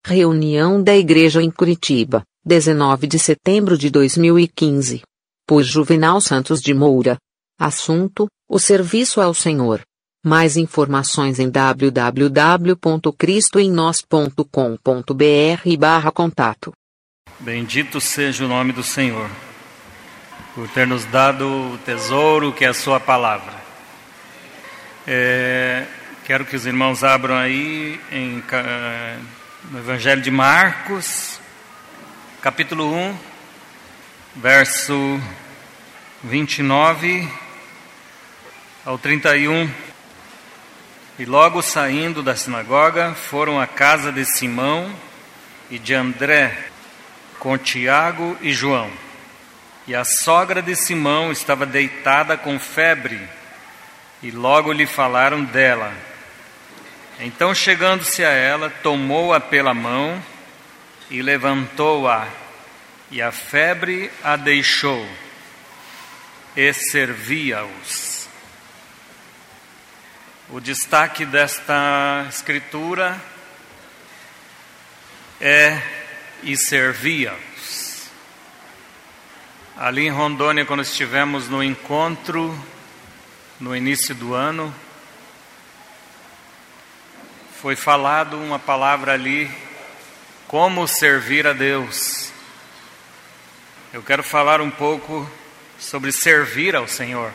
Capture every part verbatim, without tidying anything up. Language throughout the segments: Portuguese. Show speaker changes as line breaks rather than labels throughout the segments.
Reunião da Igreja em Curitiba, dezenove de setembro de dois mil e quinze. Por Juvenal Santos de Moura. Assunto: o serviço ao Senhor. Mais informações em w w w ponto cristo em nós ponto com ponto b r barra contato.
Bendito seja o nome do Senhor, por ter nos dado o tesouro que é a sua palavra. É, quero que os irmãos abram aí em, no Evangelho de Marcos, capítulo um, verso vinte e nove ao trinta e um. E logo saindo da sinagoga, foram à casa de Simão e de André, com Tiago e João. E a sogra de Simão estava deitada com febre, e logo lhe falaram dela. Então, chegando-se a ela, tomou-a pela mão e levantou-a, e a febre a deixou, e servia-os. O destaque desta escritura é e servia-os. Ali em Rondônia, quando estivemos no encontro, no início do ano, foi falado uma palavra ali, como servir a Deus. Eu quero falar um pouco sobre servir ao Senhor.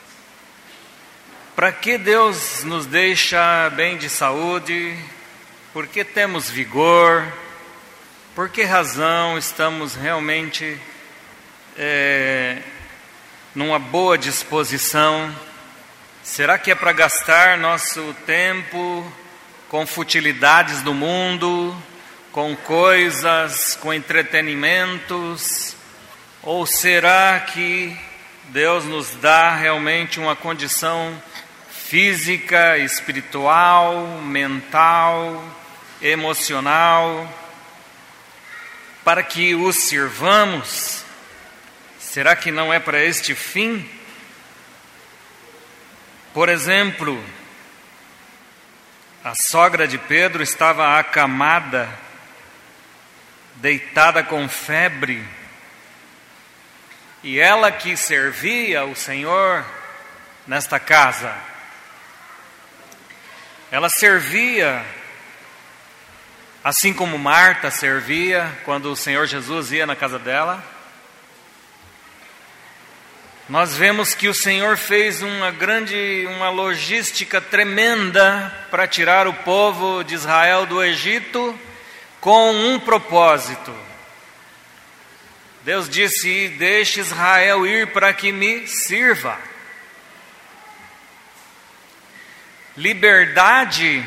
Para que Deus nos deixa bem de saúde? Por que temos vigor? Por que razão estamos realmente é, numa boa disposição? Será que é para gastar nosso tempo com futilidades do mundo, com coisas, com entretenimentos? Ou será que Deus nos dá realmente uma condição física, espiritual, mental, emocional, para que os sirvamos? Será que não é para este fim? Por exemplo, a sogra de Pedro estava acamada, deitada com febre, e ela que servia o Senhor nesta casa, ela servia, assim como Marta servia quando o Senhor Jesus ia na casa dela. Nós vemos que o Senhor fez uma grande, uma logística tremenda para tirar o povo de Israel do Egito com um propósito. Deus disse: deixe Israel ir para que me sirva. Liberdade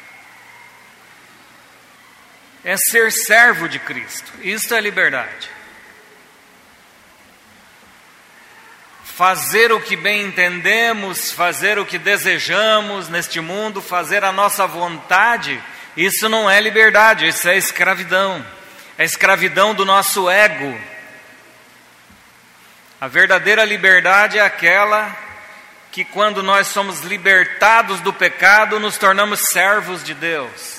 é ser servo de Cristo. Isto é liberdade. Fazer o que bem entendemos, fazer o que desejamos neste mundo, fazer a nossa vontade, isso não é liberdade, isso é escravidão. É escravidão do nosso ego. A verdadeira liberdade é aquela que, quando nós somos libertados do pecado, nos tornamos servos de Deus,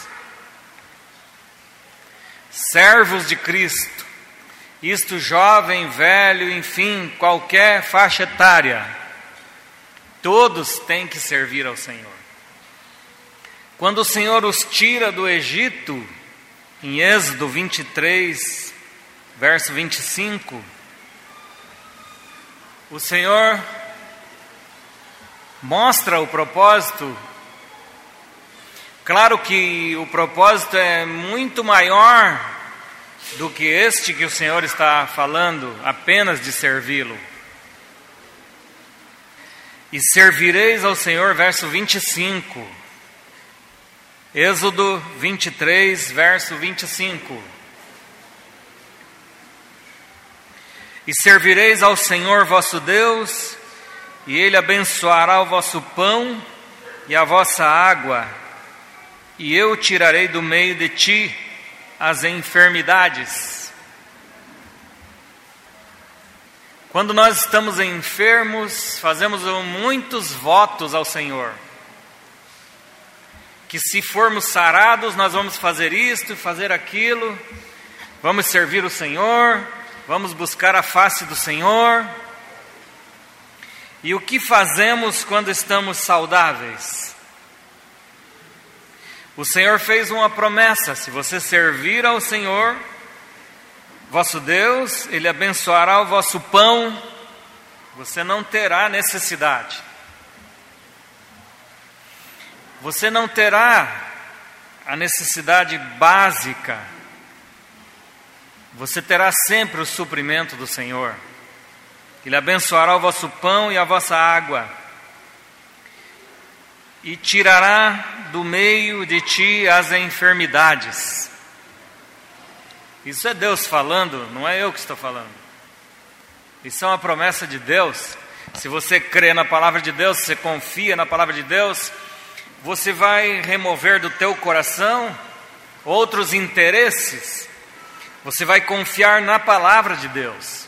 servos de Cristo. Isto jovem, velho, enfim, qualquer faixa etária, todos têm que servir ao Senhor. Quando o Senhor os tira do Egito, em Êxodo vinte e três, verso vinte e cinco, o Senhor mostra o propósito. Claro que o propósito é muito maior do que este que o Senhor está falando, apenas de servi-lo. E servireis ao Senhor, verso vinte e cinco. Êxodo vinte e três, verso vinte e cinco. E servireis ao Senhor vosso Deus, e Ele abençoará o vosso pão e a vossa água, e eu tirarei do meio de ti as enfermidades. Quando nós estamos enfermos, fazemos muitos votos ao Senhor. que se formos sarados, nós vamos fazer isto e fazer aquilo, vamos servir o Senhor, vamos buscar a face do Senhor. E o que fazemos quando estamos saudáveis? O Senhor fez uma promessa: se você servir ao Senhor, vosso Deus, Ele abençoará o vosso pão, você não terá necessidade. Você não terá a necessidade básica. Você terá sempre o suprimento do Senhor. Ele abençoará o vosso pão e a vossa água, e tirará do meio de ti as enfermidades. Isso é Deus falando, não é eu que estou falando. Isso é uma promessa de Deus. Se você crê na palavra de Deus, se você confia na palavra de Deus, você vai remover do teu coração outros interesses. Você vai confiar na palavra de Deus.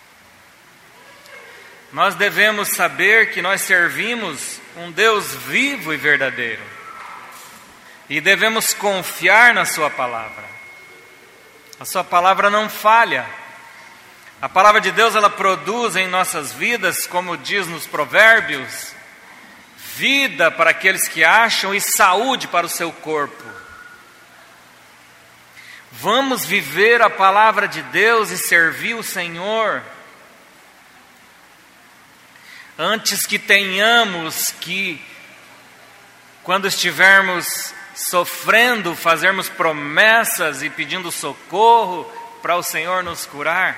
Nós devemos saber que nós servimos um Deus vivo e verdadeiro. E devemos confiar na sua palavra. A sua palavra não falha. A palavra de Deus, ela produz em nossas vidas, como diz nos Provérbios, vida para aqueles que acham e saúde para o seu corpo. Vamos viver a palavra de Deus e servir o Senhor, antes que tenhamos que, quando estivermos sofrendo, fazermos promessas e pedindo socorro para o Senhor nos curar.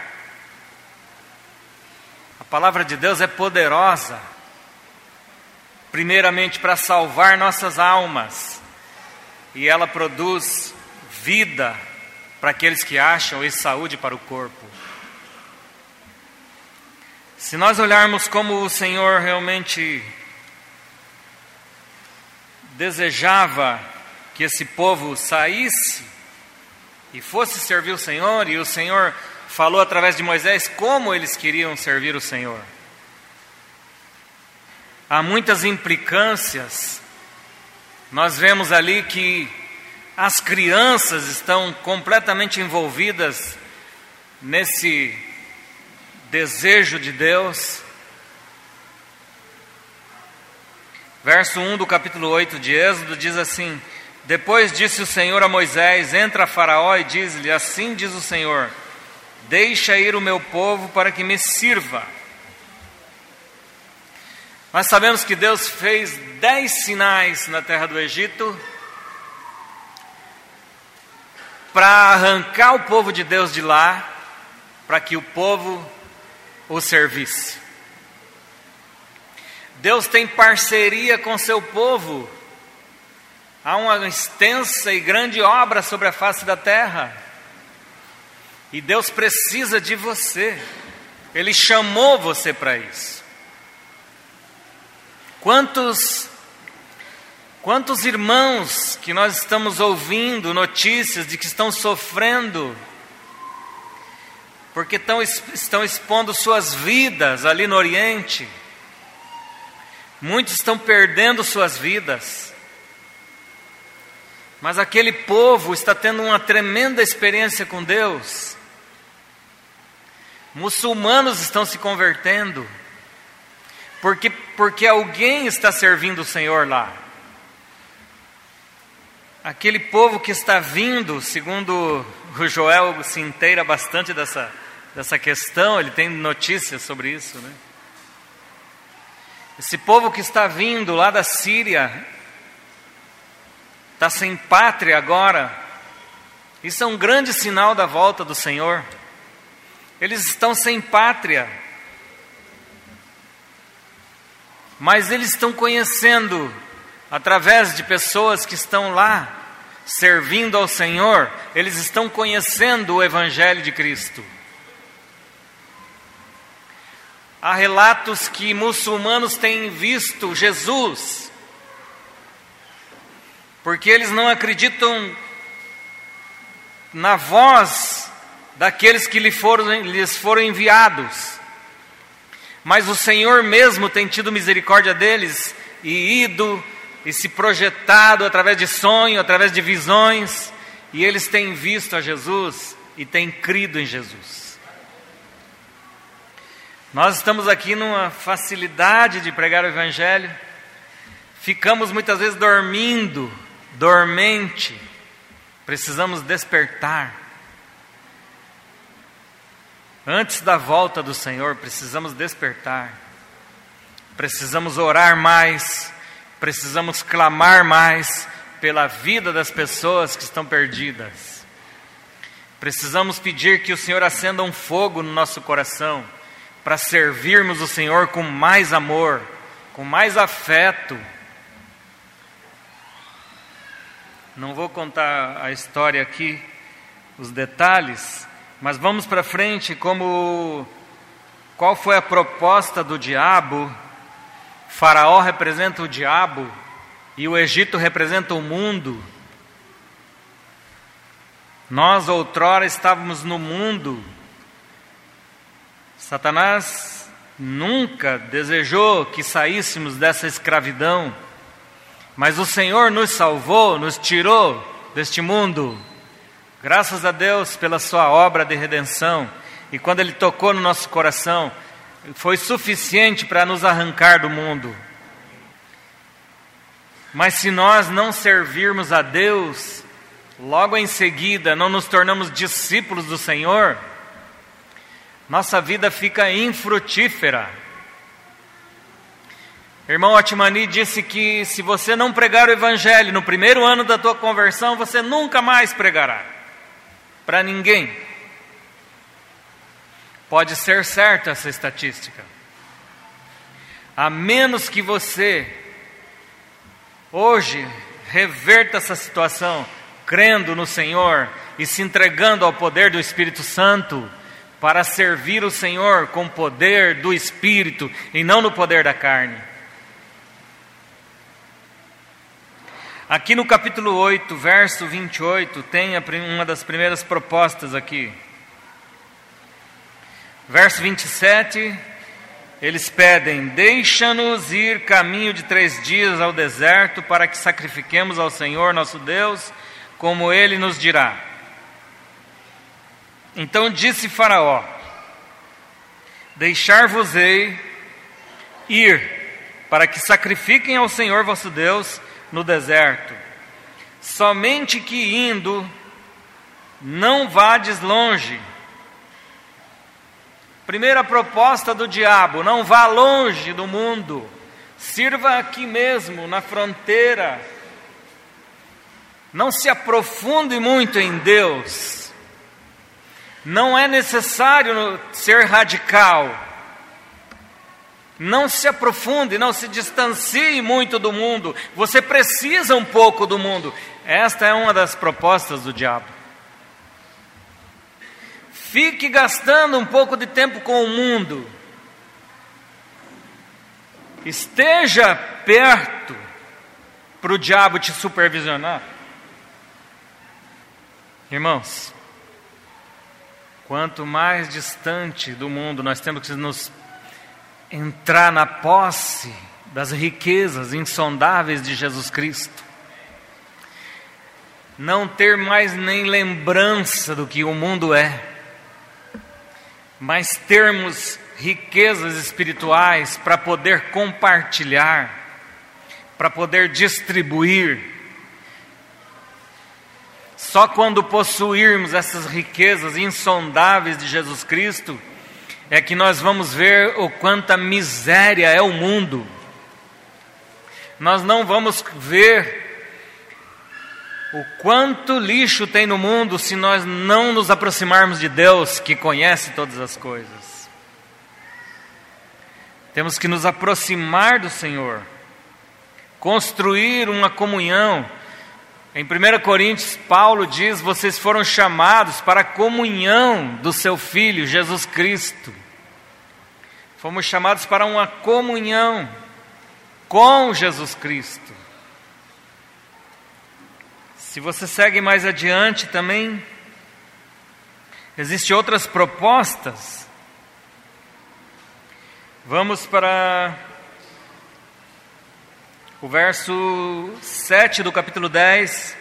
A palavra de Deus é poderosa, primeiramente para salvar nossas almas, e ela produz vida para aqueles que acham e saúde para o corpo. Se nós olharmos como o Senhor realmente desejava que esse povo saísse e fosse servir o Senhor, e o Senhor falou através de Moisés como eles queriam servir o Senhor. Há muitas implicâncias. Nós vemos ali que as crianças estão completamente envolvidas nesse desejo de Deus. Verso um do capítulo oito de Êxodo diz assim: depois disse o Senhor a Moisés: entra a Faraó e diz-lhe, assim diz o Senhor, deixa ir o meu povo para que me sirva. Nós sabemos que Deus fez dez sinais na terra do Egito para arrancar o povo de Deus de lá, para que o povo o servisse. Deus tem parceria com seu povo. Há uma extensa e grande obra sobre a face da terra. E Deus precisa de você. Ele chamou você para isso. Quantos, quantos irmãos que nós estamos ouvindo notícias de que estão sofrendo, porque estão, estão expondo suas vidas ali no Oriente. Muitos estão perdendo suas vidas. Mas aquele povo está tendo uma tremenda experiência com Deus. Muçulmanos estão se convertendo, porque, porque alguém está servindo o Senhor lá. Aquele povo que está vindo, segundo o Joel se inteira bastante dessa, dessa questão, ele tem notícias sobre isso, né? Esse povo que está vindo lá da Síria, está sem pátria agora. Isso é um grande sinal da volta do Senhor. Eles estão sem pátria, mas eles estão conhecendo, através de pessoas que estão lá, servindo ao Senhor, eles estão conhecendo o Evangelho de Cristo. Há relatos que muçulmanos têm visto Jesus, porque eles não acreditam na voz daqueles que lhes foram, lhes foram enviados. Mas o Senhor mesmo tem tido misericórdia deles e ido e se projetado através de sonhos, através de visões, e eles têm visto a Jesus e têm crido em Jesus. Nós estamos aqui numa facilidade de pregar o Evangelho, ficamos muitas vezes dormindo, dormente, precisamos despertar. Antes da volta do Senhor, precisamos despertar, precisamos orar mais, precisamos clamar mais pela vida das pessoas que estão perdidas. Precisamos pedir que o Senhor acenda um fogo no nosso coração, para servirmos o Senhor com mais amor, com mais afeto. Não vou contar a história aqui, os detalhes, mas vamos para frente. Como qual foi a proposta do diabo? Faraó representa o diabo e o Egito representa o mundo. Nós outrora estávamos no mundo. Satanás nunca desejou que saíssemos dessa escravidão, mas o Senhor nos salvou, nos tirou deste mundo. Graças a Deus pela sua obra de redenção. E quando Ele tocou no nosso coração, foi suficiente para nos arrancar do mundo. Mas se nós não servirmos a Deus, logo em seguida não nos tornamos discípulos do Senhor, nossa vida fica infrutífera. Irmão Otmani disse que se você não pregar o Evangelho no primeiro ano da tua conversão, você nunca mais pregará para ninguém. Pode ser certa essa estatística. A menos que você hoje reverta essa situação, crendo no Senhor e se entregando ao poder do Espírito Santo, para servir o Senhor com o poder do Espírito e não no poder da carne. Aqui no capítulo oito, verso vinte e oito, tem uma das primeiras propostas aqui. Verso vinte e sete, eles pedem: deixa-nos ir caminho de três dias ao deserto, para que sacrifiquemos ao Senhor nosso Deus, como Ele nos dirá. Então disse Faraó: deixar-vos-ei ir, para que sacrifiquem ao Senhor vosso Deus no deserto. Somente que indo, não vades longe. Primeira proposta do diabo: não vá longe do mundo, sirva aqui mesmo, na fronteira. Não se aprofunde muito em Deus. Não é necessário ser radical. Não se aprofunde, não se distancie muito do mundo. Você precisa um pouco do mundo. Esta é uma das propostas do diabo. Fique gastando um pouco de tempo com o mundo. Esteja perto para o diabo te supervisionar. Irmãos, quanto mais distante do mundo nós temos que nos entrar na posse das riquezas insondáveis de Jesus Cristo, não ter mais nem lembrança do que o mundo é, mas termos riquezas espirituais para poder compartilhar, para poder distribuir. Só quando possuirmos essas riquezas insondáveis de Jesus Cristo, é que nós vamos ver o quanta miséria é o mundo. Nós não vamos ver o quanto lixo tem no mundo se nós não nos aproximarmos de Deus, que conhece todas as coisas. Temos que nos aproximar do Senhor, construir uma comunhão. Em primeira Coríntios, Paulo diz: vocês foram chamados para a comunhão do seu Filho, Jesus Cristo. Fomos chamados para uma comunhão com Jesus Cristo. Se você segue mais adiante também, existem outras propostas. Vamos para O verso sete do capítulo dez.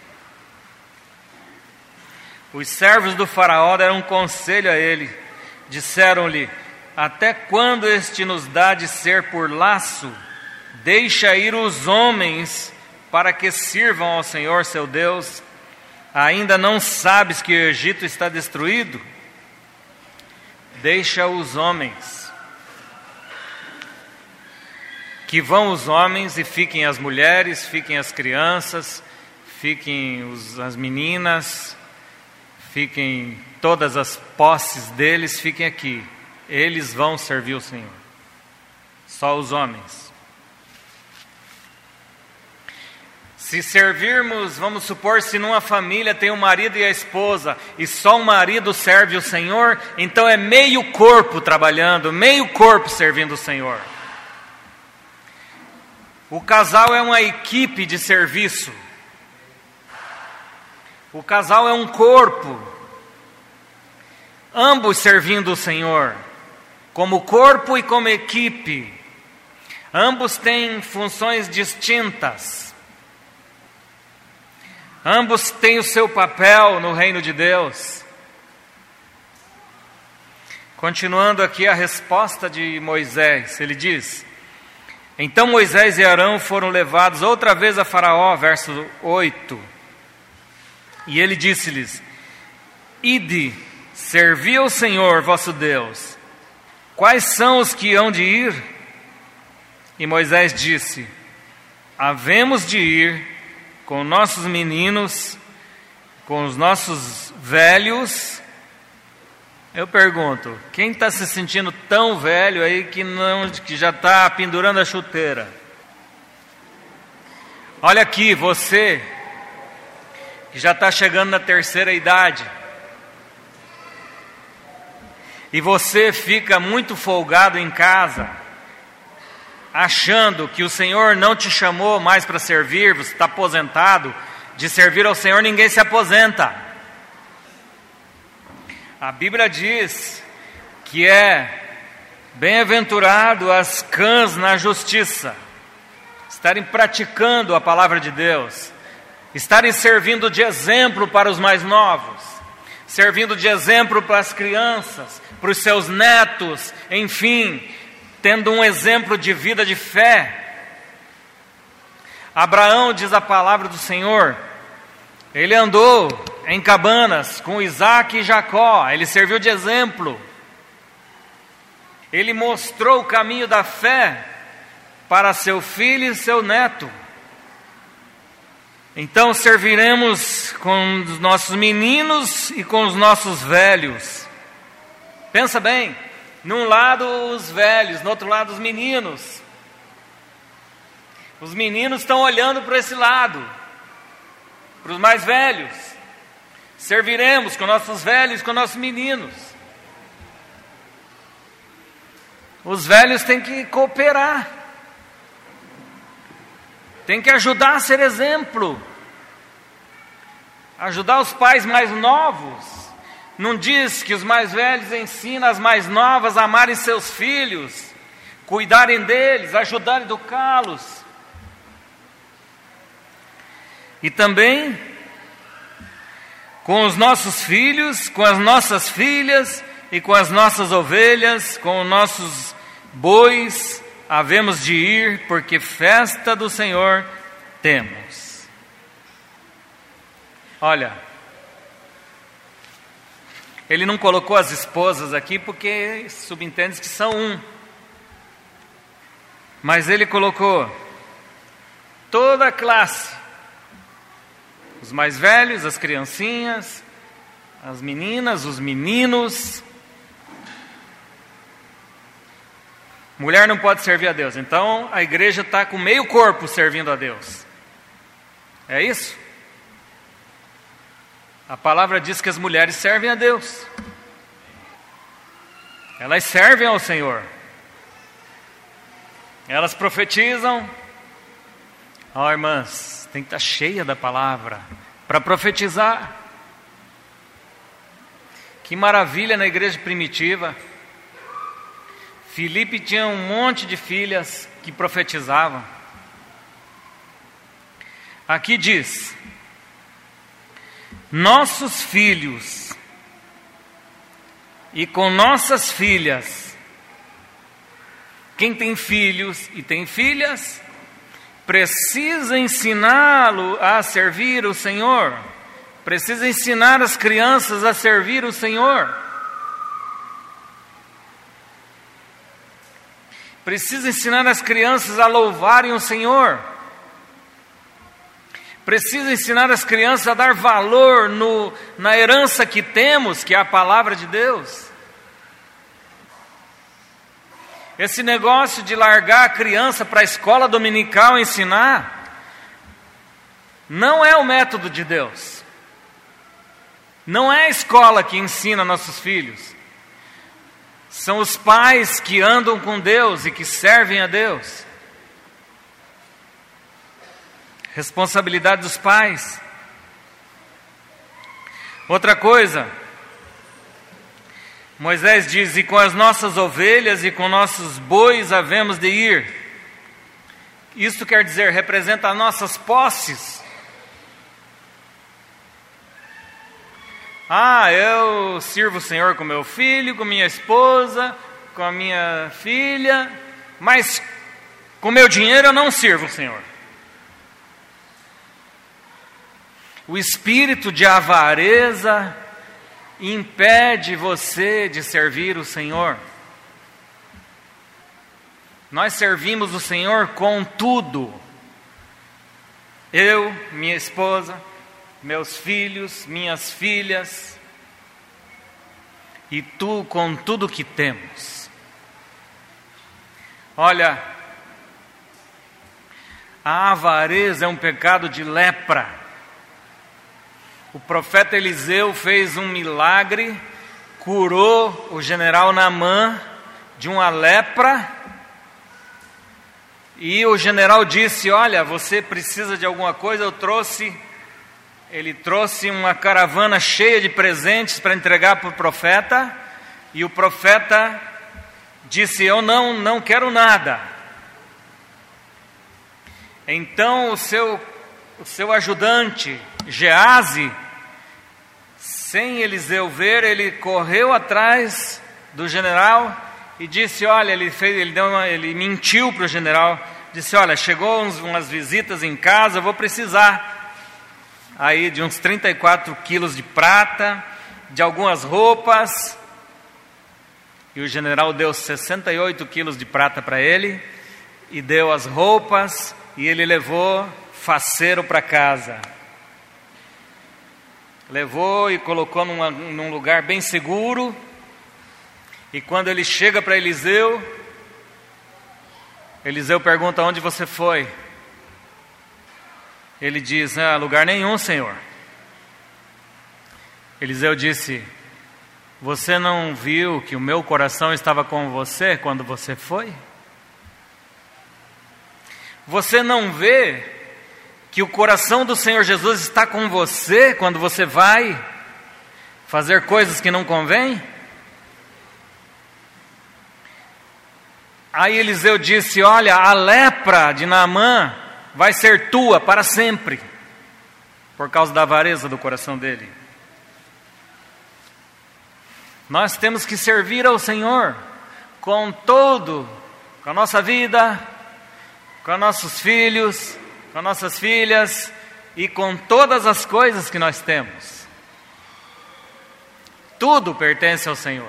Os servos do faraó deram um conselho a ele. Disseram-lhe: até quando este nos dá de ser por laço? Deixa ir os homens para que sirvam ao Senhor seu Deus. Ainda não sabes que o Egito está destruído? Deixa os homens. Que vão os homens e fiquem as mulheres, fiquem as crianças, fiquem os, as meninas, fiquem todas as posses deles, fiquem aqui. Eles vão servir o Senhor. Só os homens. Se servirmos, vamos supor, se numa família tem o marido e a esposa, e só o marido serve o Senhor, então é meio corpo trabalhando, meio corpo servindo o Senhor. O casal é uma equipe de serviço. O casal é um corpo, ambos servindo o Senhor, como corpo e como equipe. Ambos têm funções distintas. Ambos têm o seu papel no reino de Deus. Continuando aqui a resposta de Moisés, ele diz: então Moisés e Arão foram levados outra vez a Faraó, verso oito. E ele disse-lhes: ide, servi ao Senhor vosso Deus. Quais são os que hão de ir? E Moisés disse: havemos de ir com nossos meninos, com os nossos velhos. Eu pergunto, quem está se sentindo tão velho aí que, não, que já está pendurando a chuteira? Olha aqui, você que já está chegando na terceira idade, e você fica muito folgado em casa, achando que o Senhor não te chamou mais para servir, você está aposentado. De servir ao Senhor ninguém se aposenta. A Bíblia diz que é bem-aventurado as cãs na justiça, estarem praticando a palavra de Deus, estarem servindo de exemplo para os mais novos, servindo de exemplo para as crianças, para os seus netos, enfim, tendo um exemplo de vida de fé. Abraão, diz a palavra do Senhor, ele andou em cabanas com Isaac e Jacó, ele serviu de exemplo. Ele mostrou o caminho da fé para seu filho e seu neto. Então serviremos com os nossos meninos e com os nossos velhos. Pensa bem, num lado os velhos, no outro lado os meninos. Os meninos estão olhando para esse lado, para os mais velhos. Serviremos com nossos velhos e com nossos meninos. Os velhos têm que cooperar, têm que ajudar a ser exemplo, ajudar os pais mais novos. Não diz que os mais velhos ensinam as mais novas a amarem seus filhos, cuidarem deles, ajudar a educá-los. E também com os nossos filhos, com as nossas filhas e com as nossas ovelhas, com os nossos bois, havemos de ir, porque festa do Senhor temos. Olha, ele não colocou as esposas aqui porque subentende que são um. Mas ele colocou toda a classe. Os mais velhos, as criancinhas, as meninas, os meninos. Mulher não pode servir a Deus. Então a igreja está com meio corpo servindo a Deus. É isso? A palavra diz que as mulheres servem a Deus. Elas servem ao Senhor. Elas profetizam. Ó, oh, irmãs, tem que estar cheia da palavra para profetizar. Que maravilha na igreja primitiva. Filipe tinha um monte de filhas que profetizavam. Aqui diz: nossos filhos e com nossas filhas. Quem tem filhos e tem filhas, precisa ensiná-lo a servir o Senhor. Precisa ensinar as crianças a servir o Senhor. Precisa ensinar as crianças a louvarem o Senhor. Precisa ensinar as crianças a dar valor no, na herança que temos, que é a palavra de Deus. Esse negócio de largar a criança para a escola dominical ensinar, não é o método de Deus. Não é a escola que ensina nossos filhos. São os pais que andam com Deus e que servem a Deus. Responsabilidade dos pais. Outra coisa, Moisés diz: e com as nossas ovelhas e com nossos bois havemos de ir. Isso quer dizer, representa as nossas posses. Ah, eu sirvo o Senhor com meu filho, com minha esposa, com a minha filha, mas com meu dinheiro eu não sirvo o Senhor. O espírito de avareza impede você de servir o Senhor. Nós servimos o Senhor com tudo. Eu, minha esposa, meus filhos, minhas filhas, e tu com tudo que temos. Olha, a avareza é um pecado de lepra. O profeta Eliseu fez um milagre, curou o general Naamã de uma lepra, e o general disse: olha, você precisa de alguma coisa, eu trouxe, ele trouxe uma caravana cheia de presentes para entregar para o profeta, e o profeta disse: eu não, não quero nada. Então o seu, o seu ajudante, Geazi, sem Eliseu ver, ele correu atrás do general e disse: olha, ele, fez, ele, deu uma, ele mentiu para o general, disse: olha, chegou uns, umas visitas em casa, eu vou precisar aí de uns trinta e quatro quilos de prata, de algumas roupas. E o general deu sessenta e oito quilos de prata para ele, e deu as roupas, e ele levou faceiro para casa. Levou e colocou numa, num lugar bem seguro. E quando ele chega para Eliseu, Eliseu pergunta: onde você foi? Ele diz: ah, lugar nenhum, Senhor. Eliseu disse: você não viu que o meu coração estava com você quando você foi? Você não vê que o coração do Senhor Jesus está com você quando você vai fazer coisas que não convém? Aí Eliseu disse: olha, a lepra de Naamã vai ser tua para sempre, por causa da avareza do coração dele. Nós temos que servir ao Senhor com todo, com a nossa vida, com nossos filhos, com nossas filhas e com todas as coisas que nós temos. Tudo pertence ao Senhor.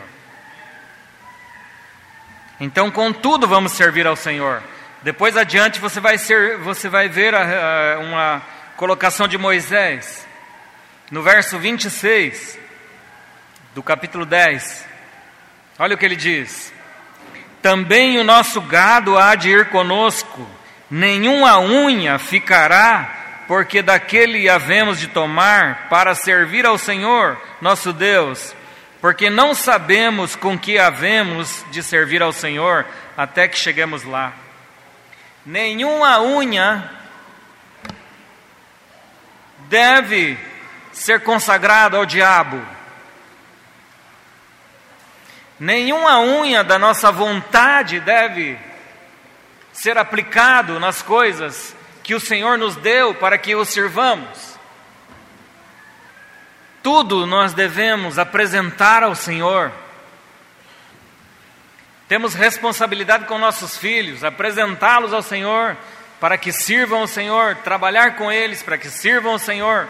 Então, com tudo vamos servir ao Senhor. Depois adiante você vai, ser, você vai ver a, a, uma colocação de Moisés, no verso vinte e seis, do capítulo dez. Olha o que ele diz: também o nosso gado há de ir conosco, nenhuma unha ficará, porque daquele havemos de tomar para servir ao Senhor, nosso Deus, porque não sabemos com que havemos de servir ao Senhor até que cheguemos lá. Nenhuma unha deve ser consagrada ao diabo. Nenhuma unha da nossa vontade deve ser aplicado nas coisas que o Senhor nos deu para que o sirvamos. Tudo nós devemos apresentar ao Senhor. Temos responsabilidade com nossos filhos, apresentá-los ao Senhor, para que sirvam ao Senhor, trabalhar com eles para que sirvam ao Senhor,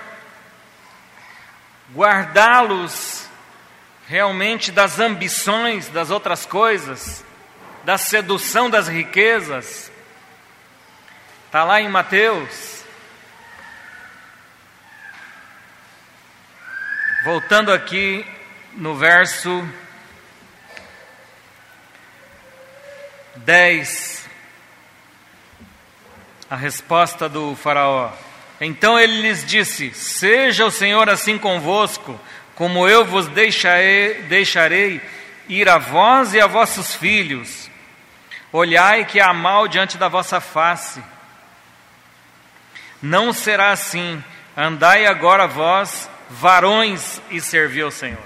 guardá-los realmente das ambições das outras coisas, da sedução das riquezas. Está lá em Mateus. Voltando aqui no verso dez, a resposta do faraó. Então ele lhes disse: seja o Senhor assim convosco, como eu vos deixarei, deixarei ir a vós e a vossos filhos. Olhai que há mal diante da vossa face. Não será assim. Andai agora vós, varões, e servi ao Senhor.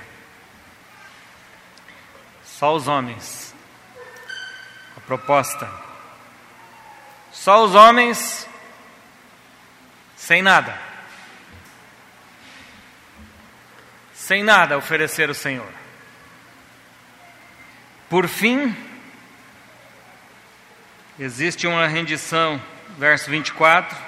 Só os homens. A proposta. Só os homens, sem nada. Sem nada a oferecer ao Senhor. Por fim, existe uma rendição, verso vinte e quatro.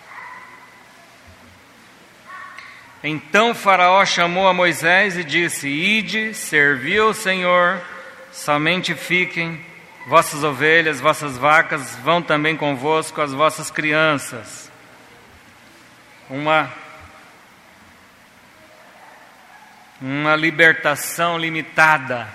Então Faraó chamou a Moisés e disse: ide, servi ao Senhor, somente fiquem vossas ovelhas, vossas vacas, vão também convosco as vossas crianças. Uma, uma libertação limitada.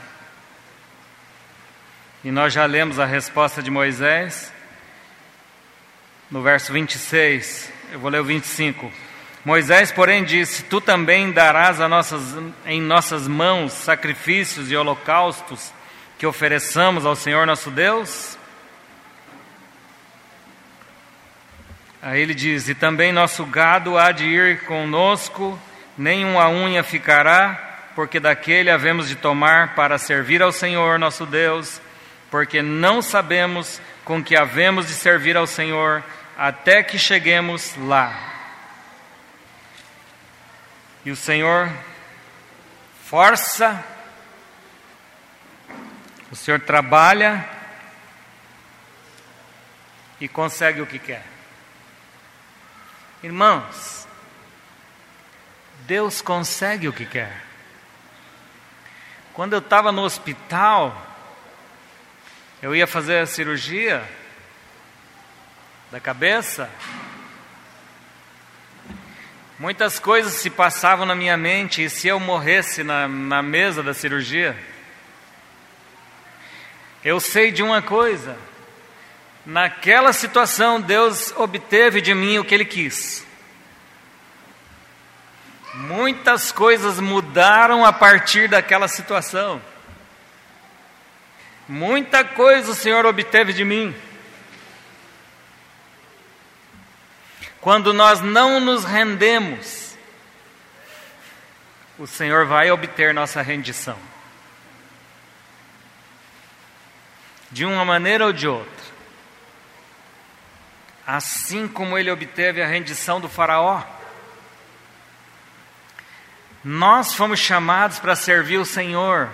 E nós já lemos a resposta de Moisés, no verso vinte e seis, eu vou ler o vinte e cinco. Moisés, porém, disse: tu também darás a nossas, em nossas mãos sacrifícios e holocaustos que ofereçamos ao Senhor nosso Deus? Aí ele diz: e também nosso gado há de ir conosco, nenhuma unha ficará, porque daquele havemos de tomar para servir ao Senhor nosso Deus, porque não sabemos com que havemos de servir ao Senhor, até que cheguemos lá. E o Senhor força, o Senhor trabalha e consegue o que quer. Irmãos, Deus consegue o que quer. Quando eu estava no hospital, eu ia fazer a cirurgia da cabeça. Muitas coisas se passavam na minha mente, e se eu morresse na, na mesa da cirurgia? Eu sei de uma coisa: naquela situação Deus obteve de mim o que Ele quis. Muitas coisas mudaram a partir daquela situação. Muita coisa o Senhor obteve de mim. Quando nós não nos rendemos, o Senhor vai obter nossa rendição. De uma maneira ou de outra. Assim como Ele obteve a rendição do faraó. Nós fomos chamados para servir o Senhor.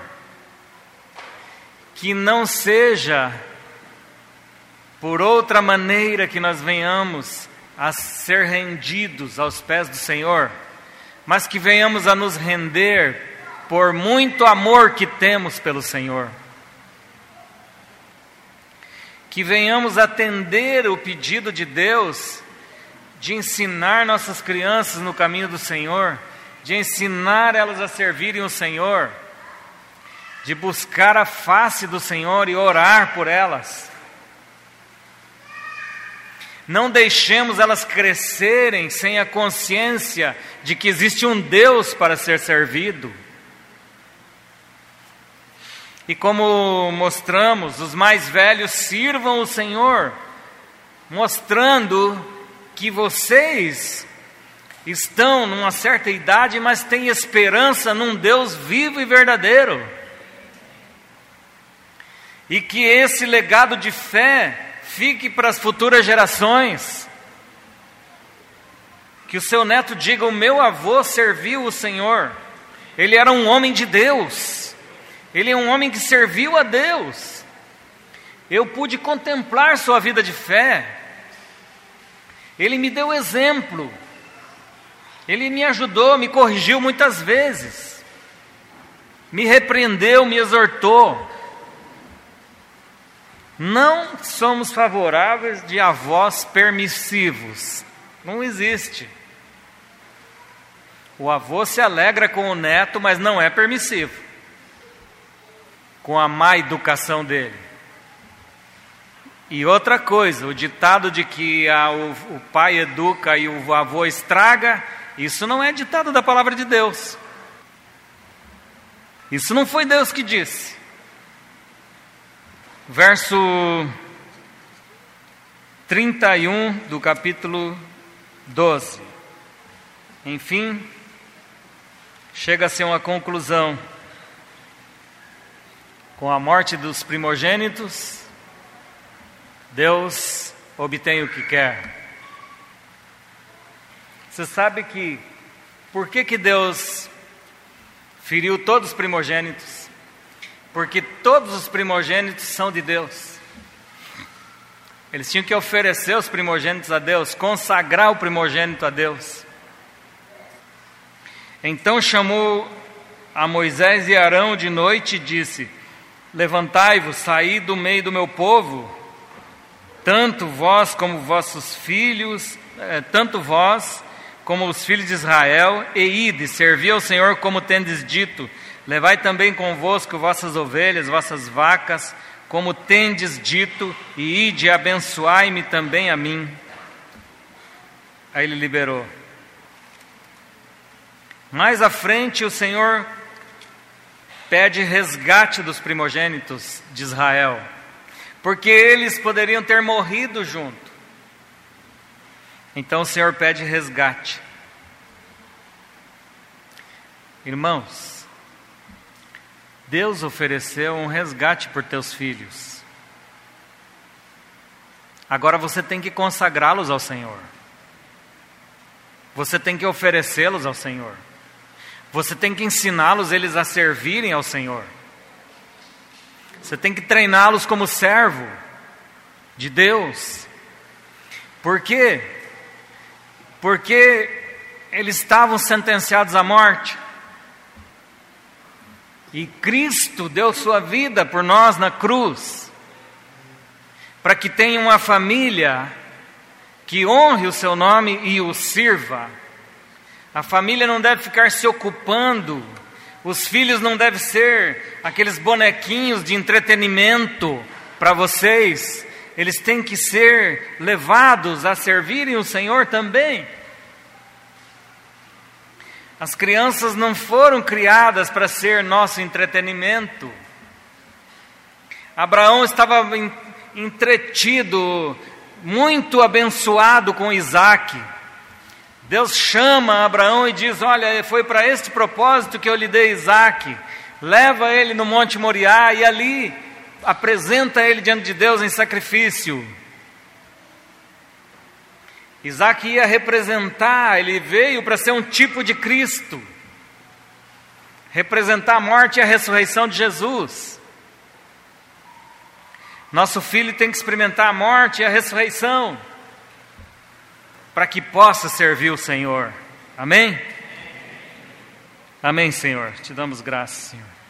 Que não seja por outra maneira que nós venhamos a ser rendidos aos pés do Senhor, mas que venhamos a nos render por muito amor que temos pelo Senhor. Que venhamos atender o pedido de Deus de ensinar nossas crianças no caminho do Senhor, de ensinar elas a servirem o Senhor, de buscar a face do Senhor e orar por elas. Não deixemos elas crescerem sem a consciência de que existe um Deus para ser servido. E como mostramos, os mais velhos sirvam o Senhor, mostrando que vocês estão numa certa idade, mas têm esperança num Deus vivo e verdadeiro. E que esse legado de fé fique para as futuras gerações. Que o seu neto diga: o meu avô serviu o Senhor. Ele era um homem de Deus. Ele é um homem que serviu a Deus. Eu pude contemplar sua vida de fé. Ele me deu exemplo. Ele me ajudou, me corrigiu muitas vezes. Me repreendeu, me exortou. Não somos favoráveis de avós permissivos. Não existe. O avô se alegra com o neto, mas não é permissivo com a má educação dele. E outra coisa, o ditado de que a, o, o pai educa e o avô estraga, isso não é ditado da palavra de Deus. Isso não foi Deus que disse. Verso trinta e um do capítulo doze. Enfim, chega-se a uma conclusão. Com a morte dos primogênitos, Deus obtém o que quer. Você sabe que, por que que Deus feriu todos os primogênitos? Porque todos os primogênitos são de Deus. Eles tinham que oferecer os primogênitos a Deus, consagrar o primogênito a Deus. Então chamou a Moisés e Arão de noite e disse: levantai-vos, saí do meio do meu povo, tanto vós como vossos filhos, eh, tanto vós como os filhos de Israel, e ide, servi ao Senhor como tendes dito. Levai também convosco vossas ovelhas, vossas vacas, como tendes dito, e ide, abençoai-me também a mim. Aí ele liberou. Mais à frente o Senhor pede resgate dos primogênitos de Israel, porque eles poderiam ter morrido junto. Então o Senhor pede resgate. Irmãos, Deus ofereceu um resgate por teus filhos. Agora você tem que consagrá-los ao Senhor. Você tem que oferecê-los ao Senhor. Você tem que ensiná-los eles a servirem ao Senhor. Você tem que treiná-los como servo de Deus. Por quê? Porque eles estavam sentenciados à morte. E Cristo deu sua vida por nós na cruz, para que tenham uma família que honre o seu nome e o sirva. A família não deve ficar se ocupando, os filhos não devem ser aqueles bonequinhos de entretenimento para vocês. Eles têm que ser levados a servirem o Senhor também. As crianças não foram criadas para ser nosso entretenimento. Abraão estava entretido, muito abençoado com Isaque. Deus chama Abraão e diz: olha, foi para este propósito que eu lhe dei Isaque. Leva ele no Monte Moriá e ali apresenta ele diante de Deus em sacrifício. Isaque ia representar, ele veio para ser um tipo de Cristo, representar a morte e a ressurreição de Jesus. Nosso filho tem que experimentar a morte e a ressurreição, para que possa servir o Senhor. Amém? Amém, Senhor. Te damos graças, Senhor.